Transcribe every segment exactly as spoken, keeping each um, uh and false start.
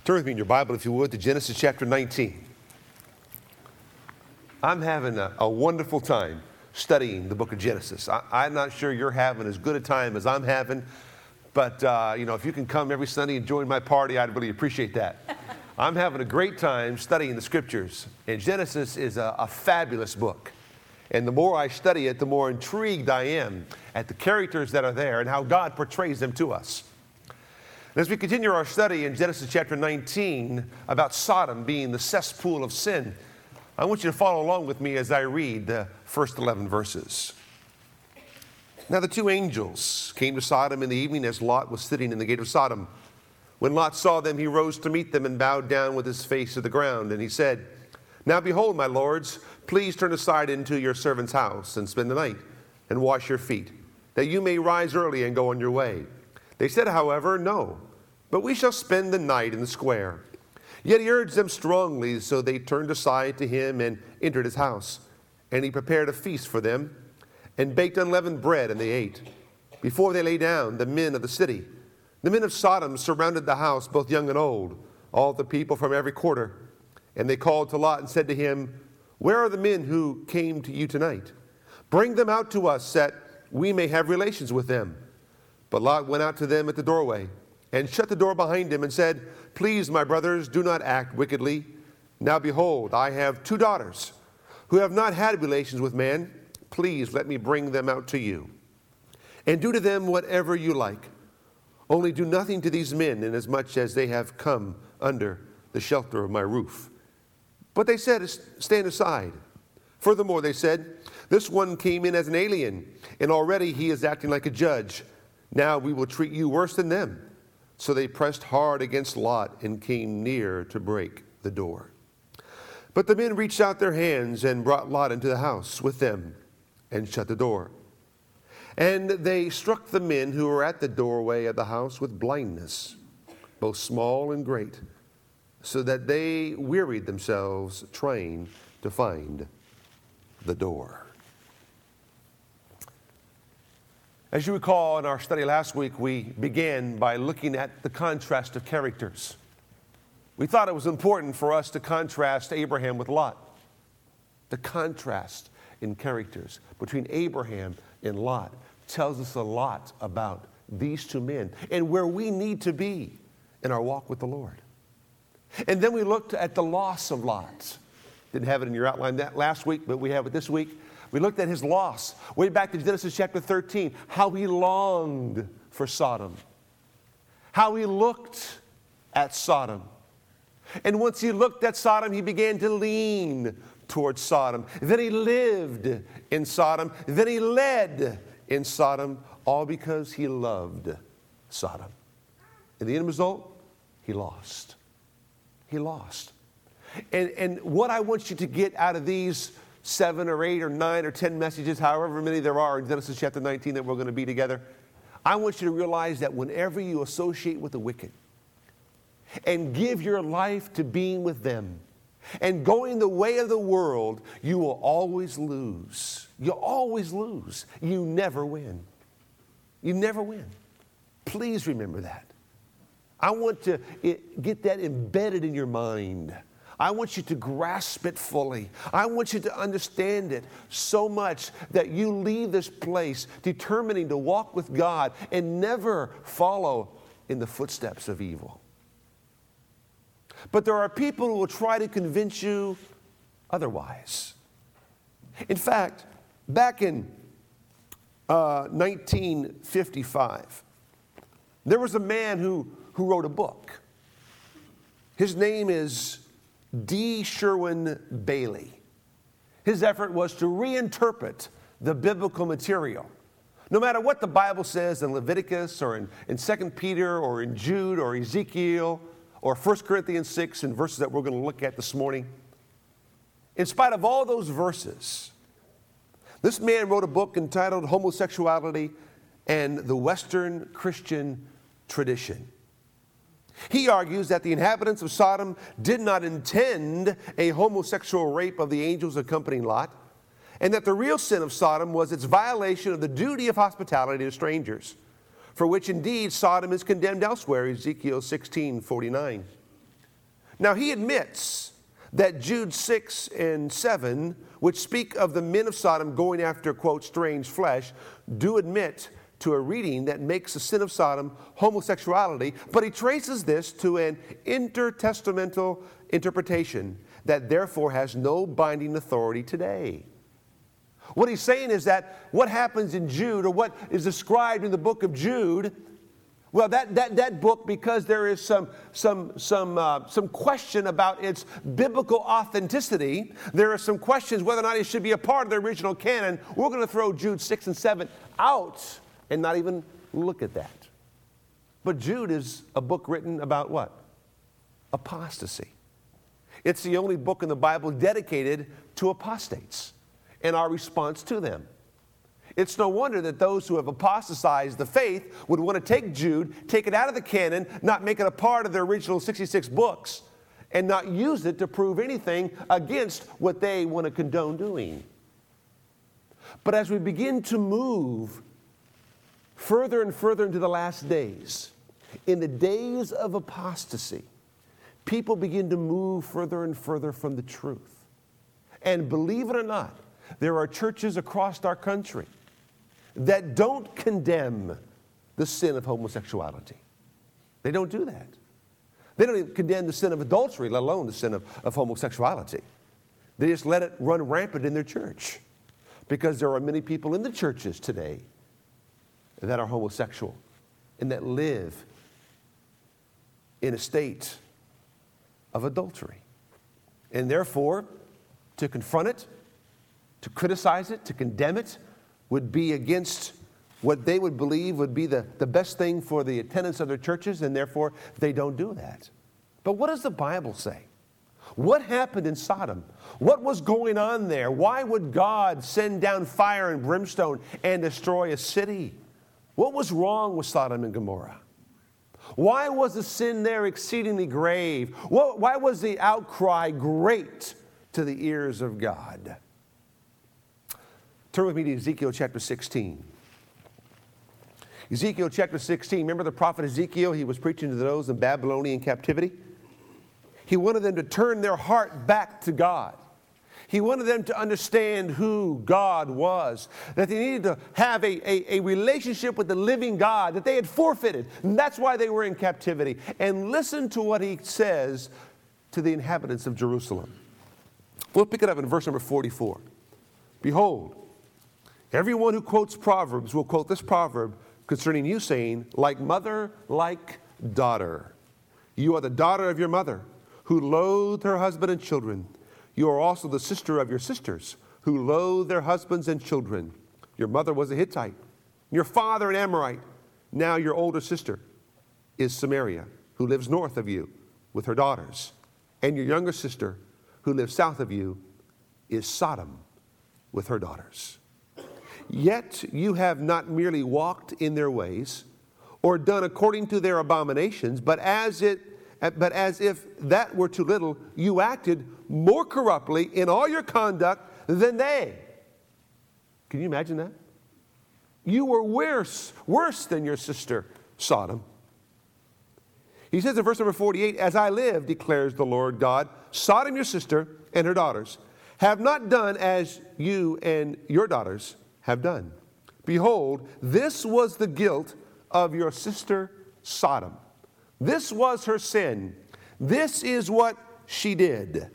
Turn with me in your Bible, if you would, to Genesis chapter nineteen. I'm having a, a wonderful time studying the book of Genesis. I, I'm not sure you're having as good a time as I'm having, but uh, you know, if you can come every Sunday and join my party, I'd really appreciate that. I'm having a great time studying the scriptures, and Genesis is a, a fabulous book. And the more I study it, the more intrigued I am at the characters that are there and how God portrays them to us. As we continue our study in Genesis chapter nineteen about Sodom being the cesspool of sin, I want you to follow along with me as I read the first eleven verses. Now the two angels came to Sodom in the evening as Lot was sitting in the gate of Sodom. When Lot saw them, he rose to meet them and bowed down with his face to the ground. And he said, "Now behold, my lords, please turn aside into your servant's house and spend the night and wash your feet, that you may rise early and go on your way." They said, however, "No, but we shall spend the night in the square." Yet he urged them strongly, so they turned aside to him and entered his house. And he prepared a feast for them and baked unleavened bread, and they ate. Before they lay down, the men of the city, the men of Sodom, surrounded the house, both young and old, all the people from every quarter. And they called to Lot and said to him, "Where are the men who came to you tonight? Bring them out to us, that we may have relations with them." But Lot went out to them at the doorway and shut the door behind him and said, "Please, my brothers, do not act wickedly. Now behold, I have two daughters who have not had relations with man. Please let me bring them out to you. And do to them whatever you like. Only do nothing to these men, inasmuch as they have come under the shelter of my roof." But they said, "Stand aside." Furthermore, they said, "This one came in as an alien, and already he is acting like a judge. Now we will treat you worse than them." So they pressed hard against Lot and came near to break the door. But the men reached out their hands and brought Lot into the house with them and shut the door. And they struck the men who were at the doorway of the house with blindness, both small and great, so that they wearied themselves trying to find the door. As you recall, in our study last week, we began by looking at the contrast of characters. We thought it was important for us to contrast Abraham with Lot. The contrast in characters between Abraham and Lot tells us a lot about these two men and where we need to be in our walk with the Lord. And then we looked at the loss of Lot. Didn't have it in your outline that last week, but we have it this week. We looked at his loss, way back to Genesis chapter thirteen, how he longed for Sodom, how he looked at Sodom. And once he looked at Sodom, he began to lean towards Sodom. Then he lived in Sodom. Then he led in Sodom, all because he loved Sodom. And the end result, he lost. He lost. And, and what I want you to get out of these seven or eight or nine or ten messages, however many there are in Genesis chapter nineteen that we're going to be together, I want you to realize that whenever you associate with the wicked and give your life to being with them and going the way of the world, you will always lose. You'll always lose. You never win. You never win. Please remember that. I want to get that embedded in your mind. I want you to grasp it fully. I want you to understand it so much that you leave this place determining to walk with God and never follow in the footsteps of evil. But there are people who will try to convince you otherwise. In fact, back in uh, nineteen fifty-five, there was a man who, who wrote a book. His name is D. Sherwin Bailey. His effort was to reinterpret the biblical material. No matter what the Bible says in Leviticus or in, in Second Peter or in Jude or Ezekiel or First Corinthians six and verses that we're going to look at this morning, in spite of all those verses, this man wrote a book entitled Homosexuality and the Western Christian Tradition. He argues that the inhabitants of Sodom did not intend a homosexual rape of the angels accompanying Lot, and that the real sin of Sodom was its violation of the duty of hospitality to strangers, for which indeed Sodom is condemned elsewhere, Ezekiel sixteen forty-nine. Now he admits that Jude six and seven, which speak of the men of Sodom going after, quote, strange flesh, do admit to a reading that makes the sin of Sodom homosexuality, but he traces this to an intertestamental interpretation that therefore has no binding authority today. What he's saying is that what happens in Jude, or what is described in the book of Jude, well, that, that, that book, because there is some, some, some, uh, some question about its biblical authenticity, there are some questions whether or not it should be a part of the original canon. We're going to throw Jude six and seven out and not even look at that. But Jude is a book written about what? Apostasy. It's the only book in the Bible dedicated to apostates and our response to them. It's no wonder that those who have apostatized the faith would want to take Jude, take it out of the canon, not make it a part of their original sixty-six books, and not use it to prove anything against what they want to condone doing. But as we begin to move further and further into the last days, in the days of apostasy, people begin to move further and further from the truth. And believe it or not, there are churches across our country that don't condemn the sin of homosexuality. They don't do that. They don't even condemn the sin of adultery, let alone the sin of, of homosexuality. They just let it run rampant in their church, because there are many people in the churches today that are homosexual and that live in a state of adultery. And therefore, to confront it, to criticize it, to condemn it, would be against what they would believe would be the, the best thing for the attendance of their churches, and therefore they don't do that. But what does the Bible say? What happened in Sodom? What was going on there? Why would God send down fire and brimstone and destroy a city? What was wrong with Sodom and Gomorrah? Why was the sin there exceedingly grave? Why was the outcry great to the ears of God? Turn with me to Ezekiel chapter sixteen. Ezekiel chapter sixteen, remember the prophet Ezekiel? He was preaching to those in Babylonian captivity. He wanted them to turn their heart back to God. He wanted them to understand who God was, that they needed to have a, a, a relationship with the living God that they had forfeited. And that's why they were in captivity. And listen to what he says to the inhabitants of Jerusalem. We'll pick it up in verse number forty-four. Behold, everyone who quotes Proverbs will quote this proverb concerning you, saying, like mother, like daughter. You are the daughter of your mother, who loathed her husband and children. You are also the sister of your sisters, who loathe their husbands and children. Your mother was a Hittite, your father an Amorite. Now your older sister is Samaria, who lives north of you with her daughters. And your younger sister, who lives south of you, is Sodom with her daughters. Yet you have not merely walked in their ways, or done according to their abominations, but as it But as if that were too little, you acted more corruptly in all your conduct than they. Can you imagine that? You were worse, worse than your sister Sodom. He says in verse number forty-eight, as I live, declares the Lord God, Sodom your sister and her daughters have not done as you and your daughters have done. Behold, this was the guilt of your sister Sodom. This was her sin. This is what she did.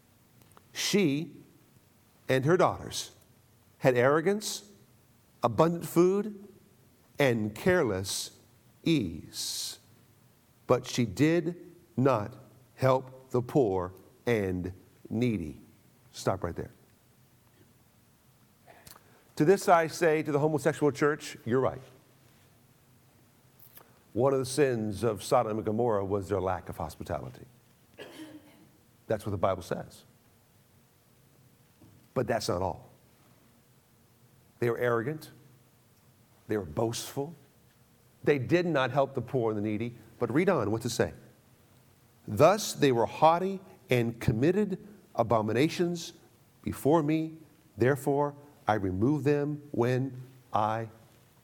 She and her daughters had arrogance, abundant food, and careless ease. But she did not help the poor and needy. Stop right there. To this I say to the homosexual church, you're right. One of the sins of Sodom and Gomorrah was their lack of hospitality. That's what the Bible says. But that's not all. They were arrogant. They were boastful. They did not help the poor and the needy. But read on, what's it say? Thus they were haughty and committed abominations before me. Therefore I removed them when I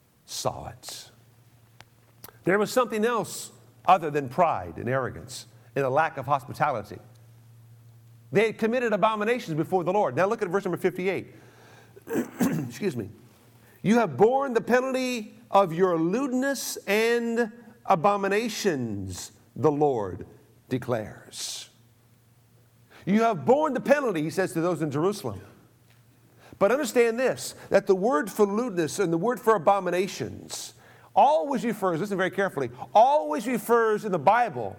saw it. There was something else other than pride and arrogance in a lack of hospitality. They had committed abominations before the Lord. Now look at verse number fifty-eight. Excuse me. You have borne the penalty of your lewdness and abominations, the Lord declares. You have borne the penalty, he says to those in Jerusalem. But understand this, that the word for lewdness and the word for abominations always refers, listen very carefully, always refers in the Bible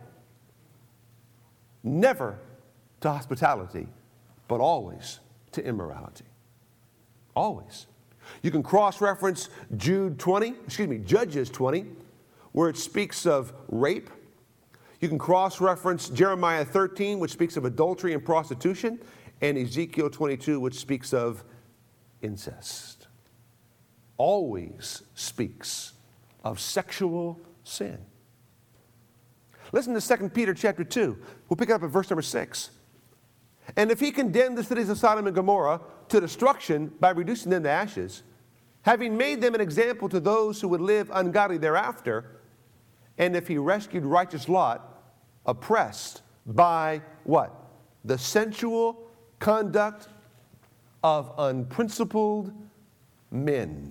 never to hospitality, but always to immorality. Always. You can cross-reference Jude twenty, excuse me, Judges twenty, where it speaks of rape. You can cross-reference Jeremiah thirteen, which speaks of adultery and prostitution, and Ezekiel twenty-two, which speaks of incest. Always speaks of sexual sin. Listen to Second Peter chapter two. We'll pick it up at verse number six. And if he condemned the cities of Sodom and Gomorrah to destruction by reducing them to ashes, having made them an example to those who would live ungodly thereafter, and if he rescued righteous Lot, oppressed by what? The sensual conduct of unprincipled men.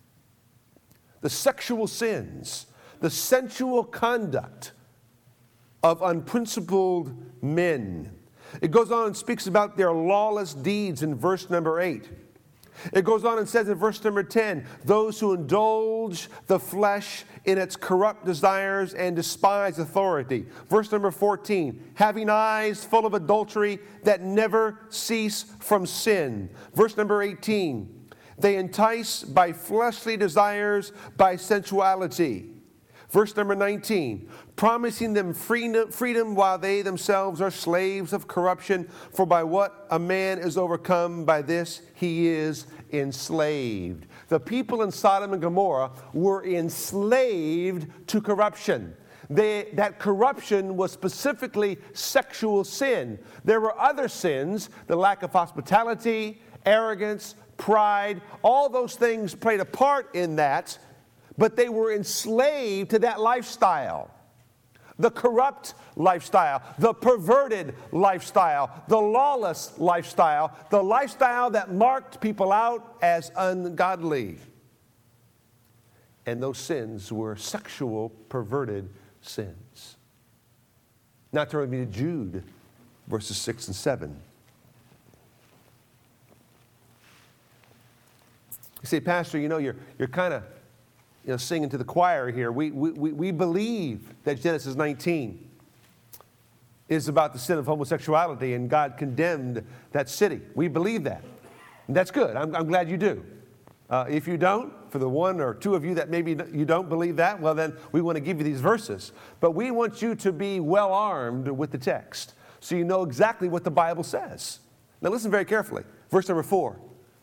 The sexual sins, the sensual conduct of unprincipled men. It goes on and speaks about their lawless deeds in verse number eight. It goes on and says in verse number ten, those who indulge the flesh in its corrupt desires and despise authority. Verse number fourteen, having eyes full of adultery that never cease from sin. Verse number eighteen, they entice by fleshly desires, by sensuality. Verse number nineteen, promising them freedom while they themselves are slaves of corruption. For by what a man is overcome, by this he is enslaved. The people in Sodom and Gomorrah were enslaved to corruption. They, that corruption was specifically sexual sin. There were other sins, the lack of hospitality, arrogance, pride, all those things played a part in that. But they were enslaved to that lifestyle. The corrupt lifestyle, the perverted lifestyle, the lawless lifestyle, the lifestyle that marked people out as ungodly. And those sins were sexual, perverted sins. Now turn with me to Jude, verses six and seven. You say, Pastor, you know, you're, you're kind of You know, singing to the choir here. We, we, we believe that Genesis nineteen is about the sin of homosexuality and God condemned that city. We believe that. And that's good. I'm, I'm glad you do. Uh, if you don't, for the one or two of you that maybe you don't believe that, well then we want to give you these verses. But we want you to be well armed with the text so you know exactly what the Bible says. Now listen very carefully. Verse number four.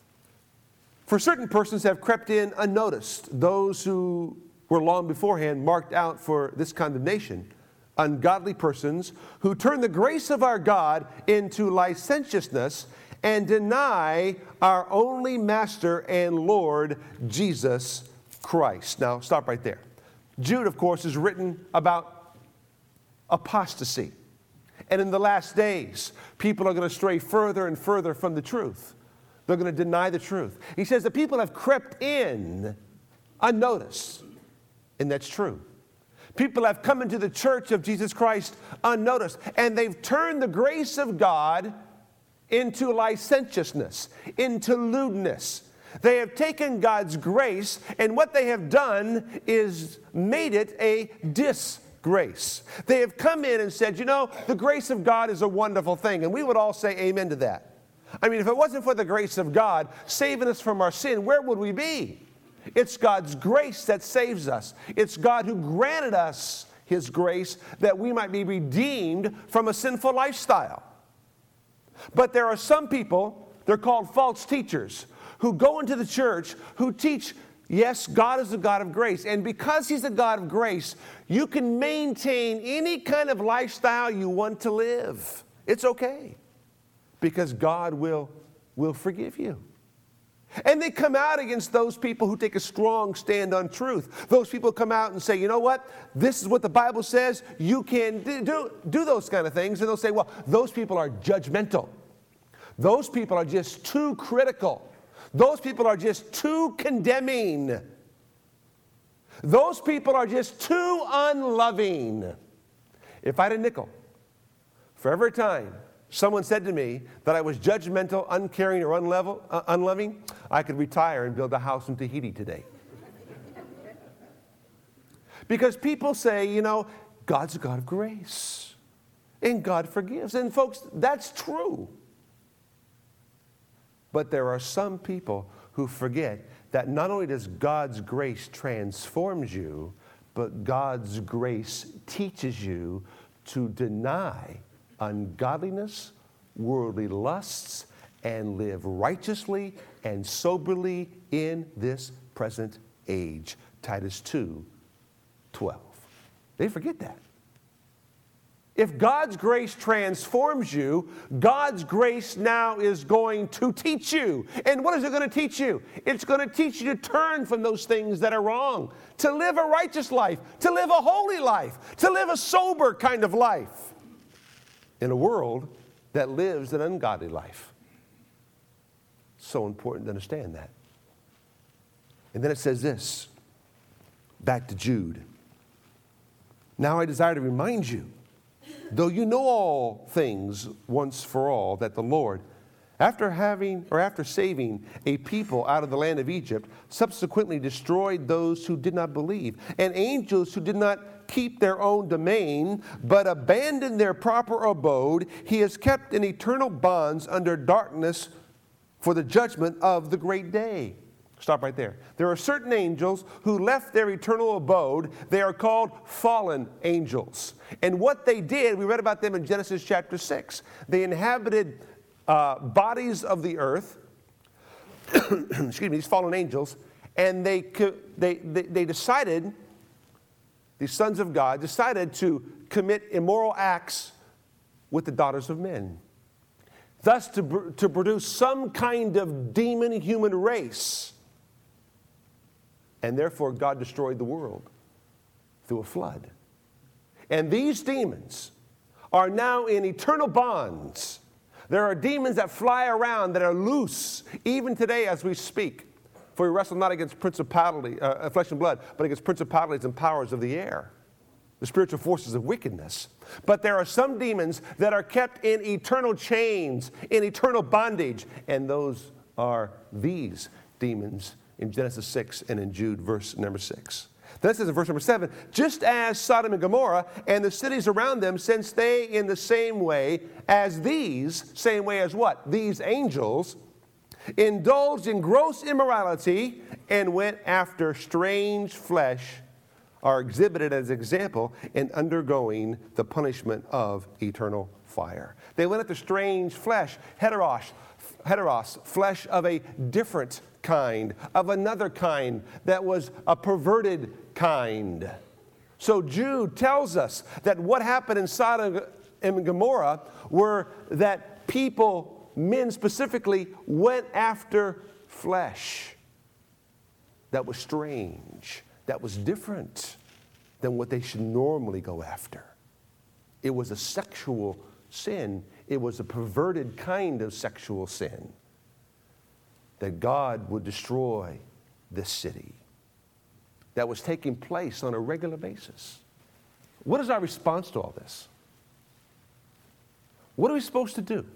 For certain persons have crept in unnoticed, those who were long beforehand marked out for this condemnation, ungodly persons who turn the grace of our God into licentiousness and deny our only Master and Lord, Jesus Christ. Now, stop right there. Jude, of course, is written about apostasy. And in the last days, people are going to stray further and further from the truth. They're going to deny the truth. He says the people have crept in unnoticed, and that's true. People have come into the church of Jesus Christ unnoticed, and they've turned the grace of God into licentiousness, into lewdness. They have taken God's grace, and what they have done is made it a disgrace. They have come in and said, you know, the grace of God is a wonderful thing, and we would all say amen to that. I mean, if it wasn't for the grace of God saving us from our sin, where would we be? It's God's grace that saves us. It's God who granted us His grace that we might be redeemed from a sinful lifestyle. But there are some people, they're called false teachers, who go into the church, who teach, yes, God is a God of grace. And because He's a God of grace, you can maintain any kind of lifestyle you want to live. It's okay. Because God will, will forgive you. And they come out against those people who take a strong stand on truth. Those people come out and say, you know what? This is what the Bible says. You can do, do those kind of things. And they'll say, well, those people are judgmental. Those people are just too critical. Those people are just too condemning. Those people are just too unloving. If I had a nickel for every time someone said to me that I was judgmental, uncaring, or unlevel, uh, unloving, I could retire and build a house in Tahiti today. Because people say, you know, God's a God of grace, and God forgives. And folks, that's true. But there are some people who forget that not only does God's grace transforms you, but God's grace teaches you to deny ungodliness, worldly lusts, and live righteously and soberly in this present age. Titus two twelve. They forget that. If God's grace transforms you, God's grace now is going to teach you. And what is it going to teach you? It's going to teach you to turn from those things that are wrong, to live a righteous life, to live a holy life, to live a sober kind of life in a world that lives an ungodly life. So important to understand that. And then it says this, back to Jude. Now I desire to remind you, though you know all things once for all, that the Lord, after having or after saving a people out of the land of Egypt, subsequently destroyed those who did not believe, and angels who did not keep their own domain, but abandoned their proper abode, he has kept in eternal bonds under darkness for the judgment of the great day. Stop right there. There are certain angels who left their eternal abode. They are called fallen angels. And what they did, we read about them in Genesis chapter six. They inhabited uh, bodies of the earth, excuse me, these fallen angels, and they, they, they, they decided, these sons of God, decided to commit immoral acts with the daughters of men. Thus to, to produce some kind of demon human race. And therefore, God destroyed the world through a flood. And these demons are now in eternal bonds. There are demons that fly around that are loose, even today as we speak. For we wrestle not against principality, uh, flesh and blood, but against principalities and powers of the air, the spiritual forces of wickedness. But there are some demons that are kept in eternal chains, in eternal bondage. And those are these demons in Genesis six and in Jude, verse number six. Then it says in verse number seven, just as Sodom and Gomorrah and the cities around them, since they in the same way as these, same way as what? These angels, indulged in gross immorality and went after strange flesh, are exhibited as example in undergoing the punishment of eternal fire. They went after strange flesh, heteros, heteros, flesh of a different kind, of another kind that was a perverted kind. So Jude tells us that what happened in Sodom and Gomorrah were that people, men specifically, went after flesh that was strange, that was different than what they should normally go after. It was a sexual sin. It was a perverted kind of sexual sin. That God would destroy this city that was taking place on a regular basis. What is our response to all this? What are we supposed to do?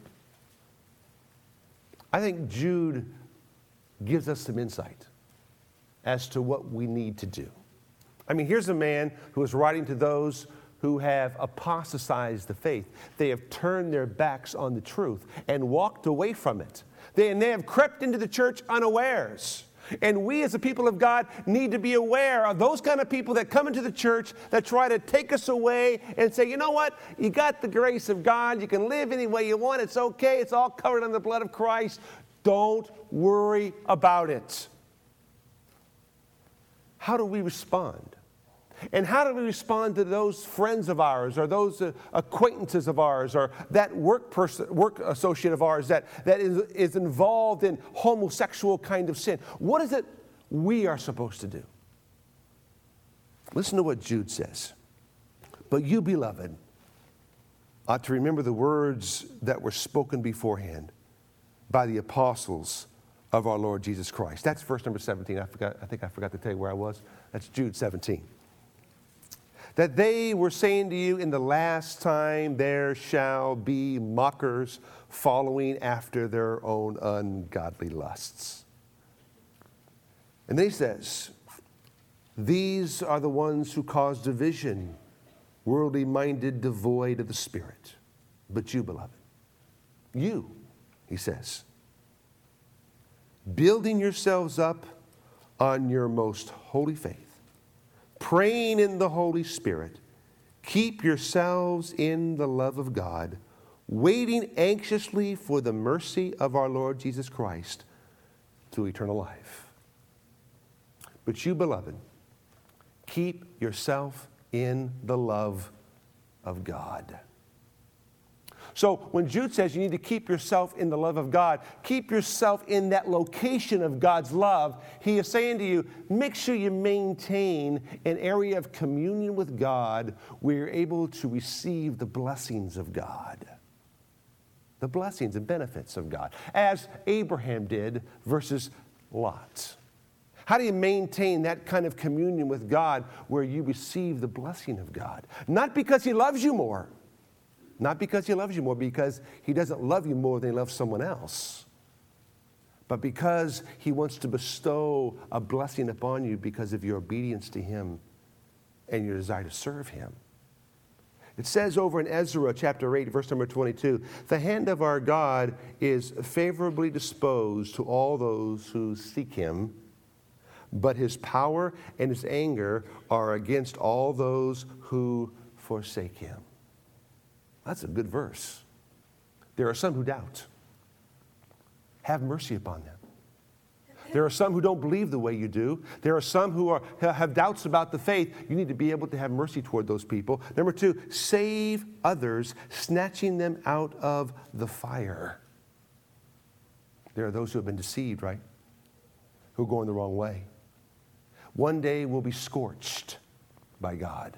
I think Jude gives us some insight as to what we need to do. I mean, here's a man who is writing to those who have apostatized the faith. They have turned their backs on the truth and walked away from it. They, and they have crept into the church unawares. And we as the people of God need to be aware of those kind of people that come into the church that try to take us away and say, you know what, you got the grace of God, you can live any way you want, it's okay, it's all covered in the blood of Christ. Don't worry about it. How do we respond? And how do we respond to those friends of ours or those uh, acquaintances of ours or that work person, work associate of ours that, that is, is involved in homosexual kind of sin? What is it we are supposed to do? Listen to what Jude says. But you, beloved, ought to remember the words that were spoken beforehand by the apostles of our Lord Jesus Christ. That's verse number seventeen. I forgot, I think I forgot to tell you where I was. That's Jude seventeen. That they were saying to you, in the last time there shall be mockers following after their own ungodly lusts. And then he says, these are the ones who cause division, worldly minded, devoid of the Spirit. But you, beloved, you, he says, building yourselves up on your most holy faith, praying in the Holy Spirit, keep yourselves in the love of God, waiting anxiously for the mercy of our Lord Jesus Christ to eternal life. But you, beloved, keep yourself in the love of God. So when Jude says you need to keep yourself in the love of God, keep yourself in that location of God's love, he is saying to you, make sure you maintain an area of communion with God where you're able to receive the blessings of God. The blessings and benefits of God, as Abraham did versus Lot. How do you maintain that kind of communion with God where you receive the blessing of God? Not because he loves you more. Not because he loves you more, because he doesn't love you more than he loves someone else. But because he wants to bestow a blessing upon you because of your obedience to him and your desire to serve him. It says over in Ezra chapter eight, verse number twenty-two, the hand of our God is favorably disposed to all those who seek him, but his power and his anger are against all those who forsake him. That's a good verse. There are some who doubt. Have mercy upon them. There are some who don't believe the way you do. There are some who are, have doubts about the faith. You need to be able to have mercy toward those people. Number two, save others, snatching them out of the fire. There are those who have been deceived, right? Who are going the wrong way. One day will be scorched by God.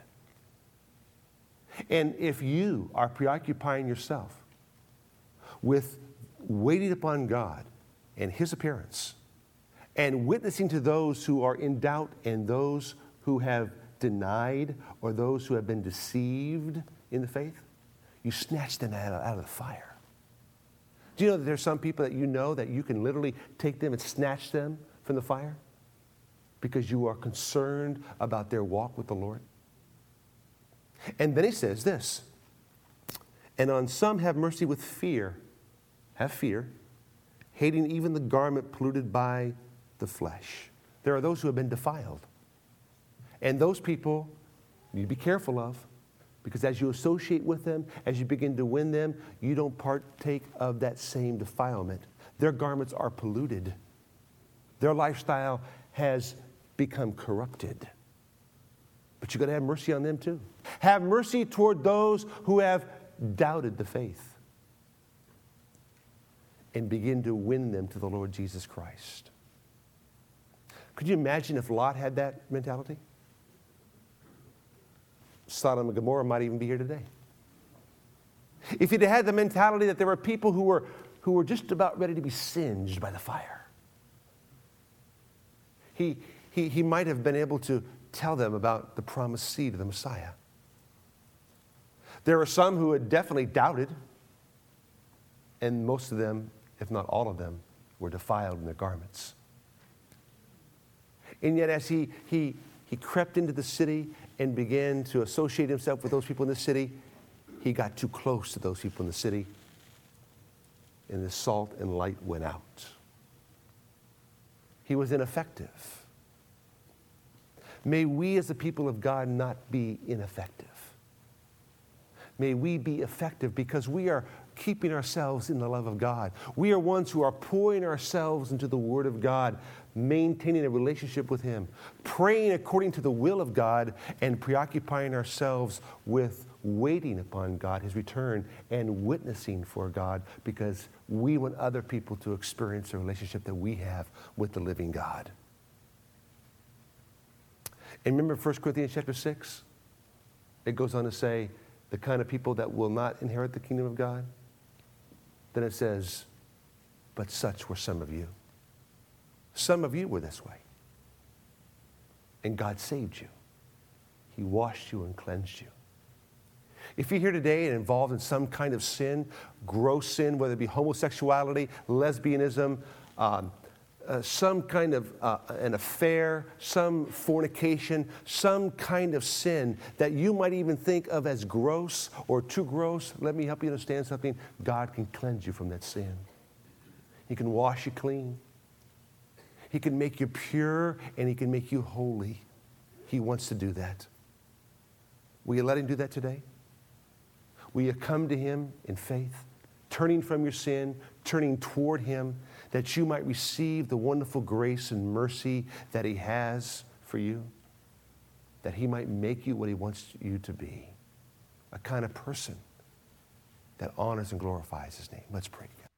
And if you are preoccupying yourself with waiting upon God and his appearance and witnessing to those who are in doubt and those who have denied or those who have been deceived in the faith, you snatch them out of, out of the fire. Do you know that there's some people that you know that you can literally take them and snatch them from the fire because you are concerned about their walk with the Lord? And then he says this, and on some have mercy with fear, have fear, hating even the garment polluted by the flesh. There are those who have been defiled. And those people you need to be careful of, because as you associate with them, as you begin to win them, you don't partake of that same defilement. Their garments are polluted. Their lifestyle has become corrupted. But you've got to have mercy on them too. Have mercy toward those who have doubted the faith. And begin to win them to the Lord Jesus Christ. Could you imagine if Lot had that mentality? Sodom and Gomorrah might even be here today. If he'd had the mentality that there were people who were, who were just about ready to be singed by the fire. He, he, he might have been able to tell them about the promised seed of the Messiah. There were some who had definitely doubted, and most of them, if not all of them, were defiled in their garments. And yet as he, he, he crept into the city and began to associate himself with those people in the city, he got too close to those people in the city, and the salt and light went out. He was ineffective. May we as the people of God not be ineffective. May we be effective because we are keeping ourselves in the love of God. We are ones who are pouring ourselves into the Word of God, maintaining a relationship with Him, praying according to the will of God, and preoccupying ourselves with waiting upon God, His return, and witnessing for God, because we want other people to experience the relationship that we have with the living God. And remember First Corinthians chapter six? It goes on to say, the kind of people that will not inherit the kingdom of God. Then it says, but such were some of you. Some of you were this way. And God saved you. He washed you and cleansed you. If you're here today and involved in some kind of sin, gross sin, whether it be homosexuality, lesbianism, um, uh, some kind of uh, an affair, some fornication, some kind of sin that you might even think of as gross or too gross, let me help you understand something. God can cleanse you from that sin. He can wash you clean. He can make you pure, and He can make you holy. He wants to do that. Will you let Him do that today? Will you come to Him in faith, turning from your sin, turning toward Him, that you might receive the wonderful grace and mercy that He has for you, that He might make you what He wants you to be, a kind of person that honors and glorifies His name. Let's pray together.